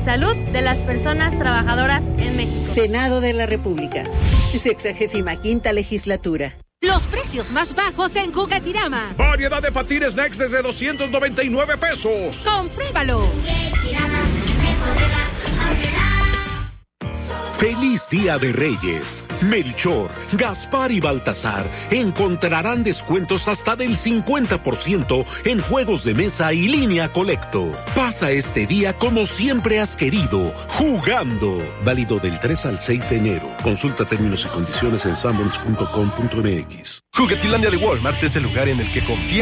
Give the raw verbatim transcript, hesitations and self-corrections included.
salud de las personas trabajadoras en México. Senado de la República, sexagésima quinta legislatura. Los precios más bajos en Juguetirama. Variedad de patines Next desde doscientos noventa y nueve pesos. ¡Compruébalo! ¡Feliz Día de Reyes! Melchor, Gaspar y Baltasar encontrarán descuentos hasta del cincuenta por ciento en juegos de mesa y línea Colecto. Pasa este día como siempre has querido, jugando. Válido del tres al seis de enero. Consulta términos y condiciones en sanborns punto com punto m x. Juguetilandia de Walmart es el lugar en el que confía